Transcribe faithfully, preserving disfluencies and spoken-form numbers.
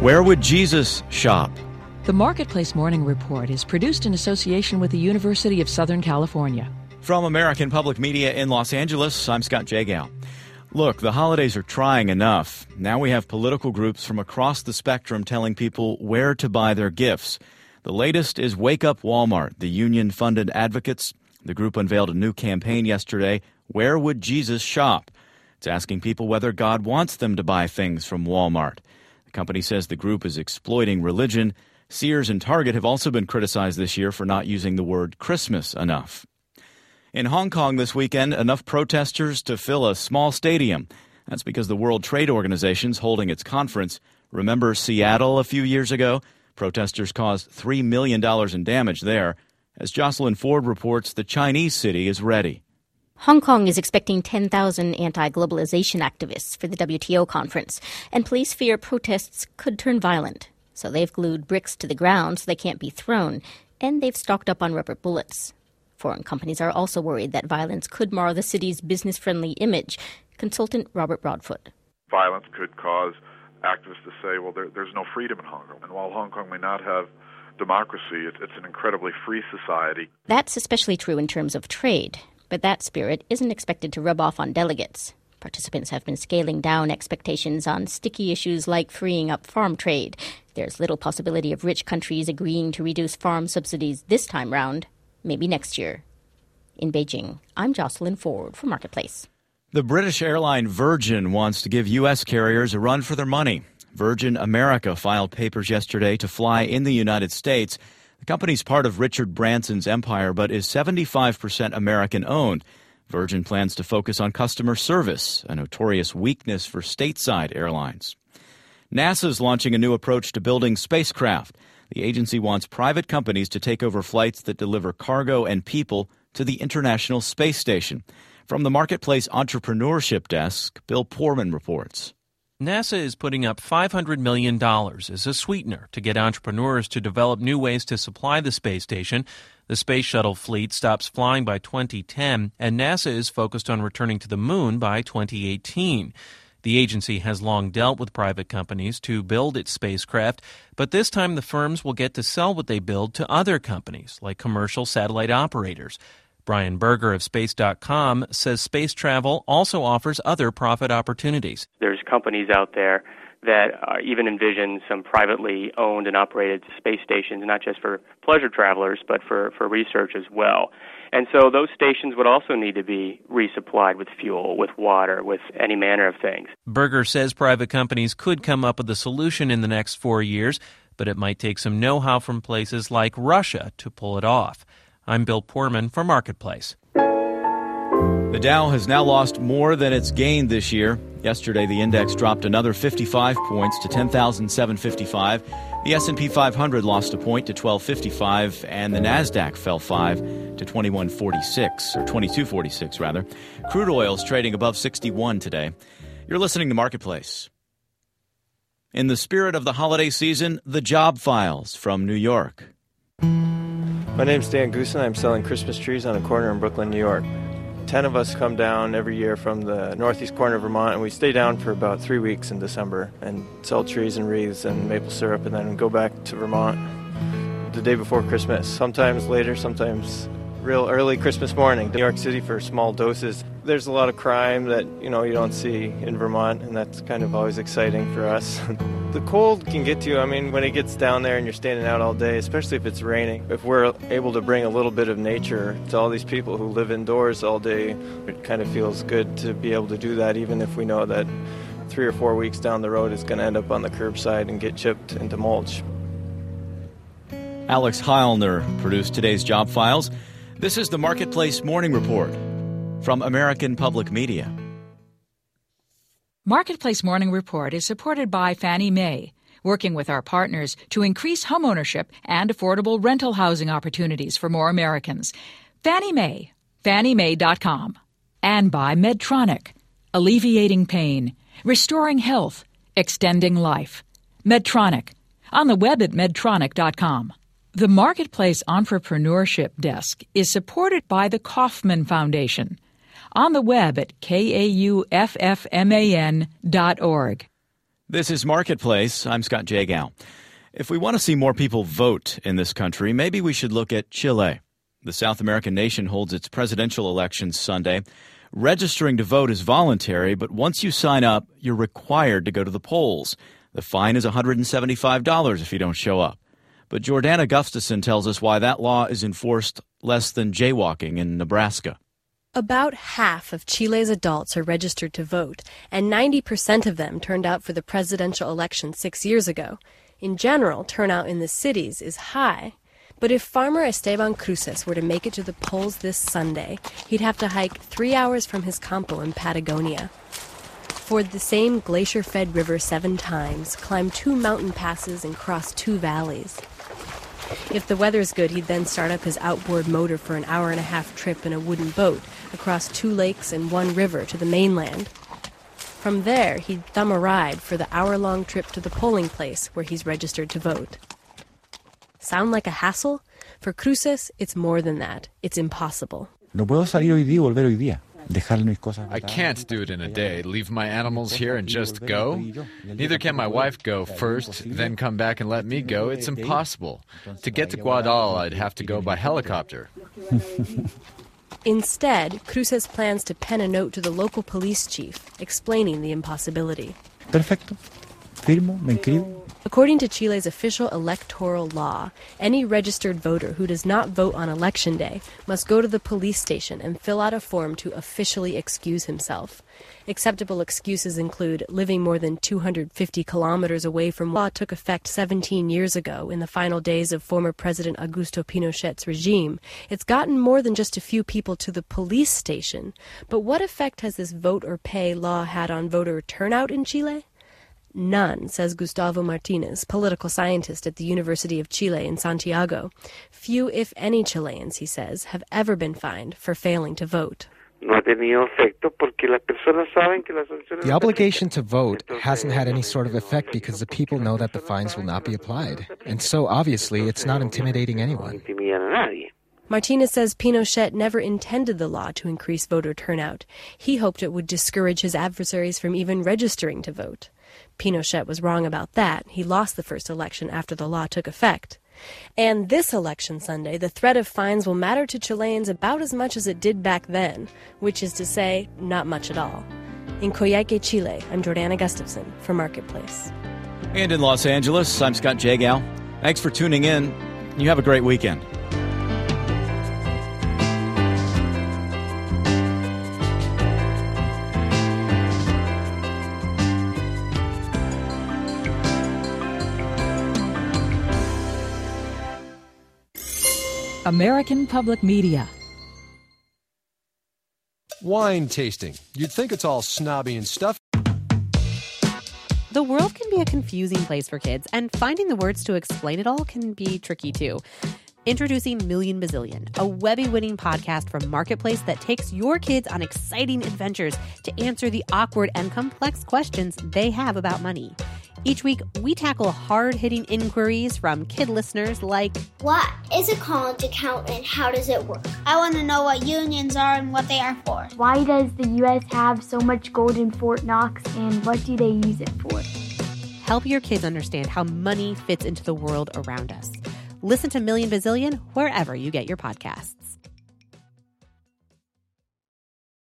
Where would Jesus shop? The Marketplace Morning Report is produced in association with the University of Southern California. From American Public Media in Los Angeles, I'm Scott Jagow. Look, the holidays are trying enough. Now we have political groups from across the spectrum telling people where to buy their gifts. The latest is Wake Up Walmart, the union-funded advocates. The group unveiled a new campaign yesterday, Where Would Jesus Shop? It's asking people whether God wants them to buy things from Walmart. The company says the group is exploiting religion. Sears and Target have also been criticized this year for not using the word Christmas enough. In Hong Kong this weekend, enough protesters to fill a small stadium. That's because the World Trade Organization's holding its conference. Remember Seattle a few years ago? Protesters caused three million dollars in damage there. As Jocelyn Ford reports, the Chinese city is ready. Hong Kong is expecting ten thousand anti-globalization activists for the W T O conference, and police fear protests could turn violent. So they've glued bricks to the ground so they can't be thrown, and they've stocked up on rubber bullets. Foreign companies are also worried that violence could mar the city's business-friendly image. Consultant Robert Broadfoot. Violence could cause activists to say, well, there, there's no freedom in Hong Kong. And while Hong Kong may not have democracy, it, it's an incredibly free society. That's especially true in terms of trade. But that spirit isn't expected to rub off on delegates. Participants have been scaling down expectations on sticky issues like freeing up farm trade. There's little possibility of rich countries agreeing to reduce farm subsidies this time round. Maybe next year. In Beijing, I'm Jocelyn Ford for Marketplace. The British airline Virgin wants to give U S carriers a run for their money. Virgin America filed papers yesterday to fly in the United States. The company's part of Richard Branson's empire, but is seventy-five percent American-owned. Virgin plans to focus on customer service, a notorious weakness for stateside airlines. NASA's launching a new approach to building spacecraft. The agency wants private companies to take over flights that deliver cargo and people to the International Space Station. From the Marketplace Entrepreneurship Desk, Bill Poorman reports. NASA is putting up five hundred million dollars as a sweetener to get entrepreneurs to develop new ways to supply the space station. The space shuttle fleet stops flying by twenty ten, and NASA is focused on returning to the moon by twenty eighteen. The agency has long dealt with private companies to build its spacecraft, but this time the firms will get to sell what they build to other companies, like commercial satellite operators. Brian Berger of Space dot com says space travel also offers other profit opportunities. There's companies out there that uh, even envision some privately owned and operated space stations, not just for pleasure travelers, but for, for research as well. And so those stations would also need to be resupplied with fuel, with water, with any manner of things. Berger says private companies could come up with a solution in the next four years, but it might take some know-how from places like Russia to pull it off. I'm Bill Poorman for Marketplace. The Dow has now lost more than it's gained this year. Yesterday, the index dropped another fifty-five points to ten thousand seven hundred fifty-five. The S and P five hundred lost a point to twelve fifty-five, and the Nasdaq fell five to twenty-one forty-six, or twenty-two forty-six rather. Crude oil is trading above sixty-one today. You're listening to Marketplace. In the spirit of the holiday season, the Job Files from New York. My name's Dan Goosen. I'm selling Christmas trees on a corner in Brooklyn, New York. Ten of us come down every year from the northeast corner of Vermont, and we stay down for about three weeks in December and sell trees and wreaths and maple syrup, and then go back to Vermont the day before Christmas. Sometimes later, sometimes real early Christmas morning. New York City for small doses. There's a lot of crime that, you know, you don't see in Vermont, and that's kind of always exciting for us. The cold can get to you. I mean, when it gets down there and you're standing out all day, especially if it's raining. If we're able to bring a little bit of nature to all these people who live indoors all day, it kind of feels good to be able to do that, even if we know that three or four weeks down the road it's going to end up on the curbside and get chipped into mulch. Alex Heilner produced today's Job Files. This is the Marketplace Morning Report from American Public Media. Marketplace Morning Report is supported by Fannie Mae, working with our partners to increase homeownership and affordable rental housing opportunities for more Americans. Fannie Mae, Fannie Mae dot com. And by Medtronic, alleviating pain, restoring health, extending life. Medtronic, on the web at medtronic dot com. The Marketplace Entrepreneurship Desk is supported by the Kauffman Foundation, on the web at K A U F F M A N dot org. This is Marketplace. I'm Scott Jagow. If we want to see more people vote in this country, maybe we should look at Chile. The South American nation holds its presidential elections Sunday. Registering to vote is voluntary, but once you sign up, you're required to go to the polls. The fine is one hundred seventy-five dollars if you don't show up. But Jordana Gustafson tells us why that law is enforced less than jaywalking in Nebraska. About half of Chile's adults are registered to vote, and ninety percent of them turned out for the presidential election six years ago. In general, turnout in the cities is high. But if farmer Esteban Cruces were to make it to the polls this Sunday, he'd have to hike three hours from his campo in Patagonia. Ford the same glacier-fed river seven times, climb two mountain passes, and cross two valleys. If the weather's good, he'd then start up his outboard motor for an hour and a half trip in a wooden boat across two lakes and one river to the mainland. From there, he'd thumb a ride for the hour-long trip to the polling place where he's registered to vote. Sound like a hassle? For Cruces, it's more than that. It's impossible. No puedo salir hoy día y volver hoy día. I can't do it in a day, leave my animals here and just go. Neither can my wife go first, then come back and let me go. It's impossible. To get to Guadal, I'd have to go by helicopter. Instead, Cruces plans to pen a note to the local police chief, explaining the impossibility. Perfecto. Firmo, me inscribo. According to Chile's official electoral law, any registered voter who does not vote on election day must go to the police station and fill out a form to officially excuse himself. Acceptable excuses include living more than two hundred fifty kilometers away from law took effect seventeen years ago in the final days of former President Augusto Pinochet's regime. It's gotten more than just a few people to the police station. But what effect has this vote or pay law had on voter turnout in Chile? None, says Gustavo Martinez, political scientist at the University of Chile in Santiago. Few, if any, Chileans, he says, have ever been fined for failing to vote. The obligation to vote hasn't had any sort of effect because the people know that the fines will not be applied. And so, obviously, it's not intimidating anyone. Martinez says Pinochet never intended the law to increase voter turnout. He hoped it would discourage his adversaries from even registering to vote. Pinochet was wrong about that. He lost the first election after the law took effect. And this election Sunday, the threat of fines will matter to Chileans about as much as it did back then, which is to say, not much at all. In Coyhaique, Chile, I'm Jordana Gustafson for Marketplace. And in Los Angeles, I'm Scott Jagow. Thanks for tuning in. You have a great weekend. American Public Media. Wine tasting. You'd think it's all snobby and stuff. The world can be a confusing place for kids, and finding the words to explain it all can be tricky too. Introducing Million Bazillion, a Webby-winning podcast from Marketplace that takes your kids on exciting adventures to answer the awkward and complex questions they have about money. Each week, we tackle hard-hitting inquiries from kid listeners like, what is a college account and how does it work? I want to know what unions are and what they are for. Why does the U S have so much gold in Fort Knox and what do they use it for? Help your kids understand how money fits into the world around us. Listen to Million Bazillion wherever you get your podcasts.